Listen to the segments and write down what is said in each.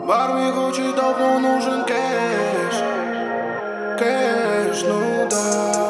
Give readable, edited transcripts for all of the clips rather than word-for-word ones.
Барби хочет давно, нужен кэш. Кэш, ну да.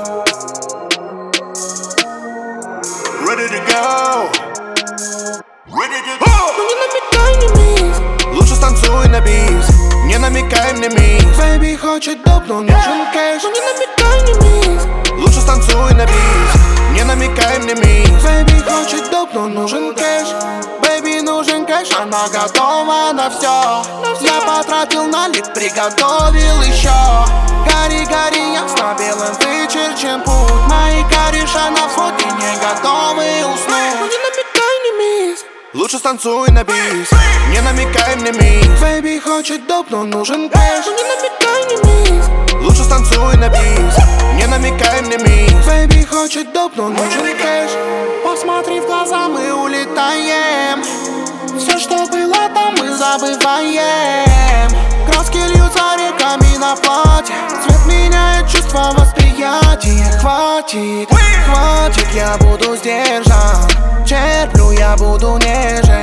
Ready to go. Ready to go. Ну не намекай, не мисс. Лучше станцуй на бис. Не намекай мне, мисс. Baby хочет доп, но нужен кэш. Ну не намекай, не мисс. Лучше станцуй на бис. Не намекай мне, мисс. Baby хочет доп, но нужен кэш. Baby нужен кэш, она готова на все. Я потратил налик, приготовил еще. Гори, гори, ясно белым вычерчен путь. Мои кореша на фото не готовы Ну уснуть. не намекай, не мисс. Лучше станцуй на бис. Не намекай мне, мисс. Baby хочет доп, но нужен кэш. Ну не намекай, не мисс. Лучше станцуй на бис. Не намекай мне, мисс. Baby хочет доп, но нужен кэш. Посмотри в глаза, мы улетаем. Все, что было там, мы забываем. Краски льются реками на платье. Цвет меняет чувство восприятия. Хватит, хватит, я буду сдержан. Черплю, я буду нежен.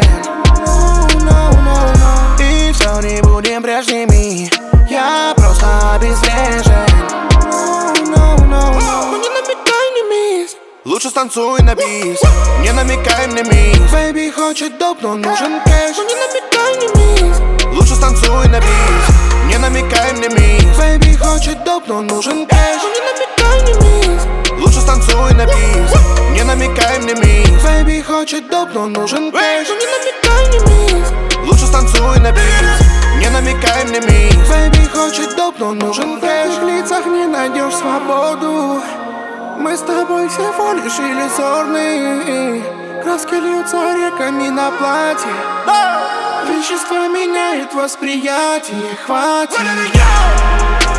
И все, не будем прежними. Я просто обезврежен. Ну не намекай, не мисс. Лучше станцуй на бис. Не намекай мне, мисс. Baby хочет доп, но нужен кэш. Ну не намекай, не мисс. Лучше станцуй на бис. Не намекай мне, мисс. Baby хочет доп, но нужен кэш. Ну не намекай, не мисс. Лучше станцуй на бис. Не намекай мне, мисс. Baby хочет доп, но нужен кэш. Ну не намекай, не мисс. Лучше станцуй на бис. Не намекай мне, мисс. Baby хочет доп, но нужен кэш. В лицах не найдешь свободу. Мы с тобой всего лишь иллюзорные. Краски льются реками на платье. Вещество меняет восприятие. Хватит.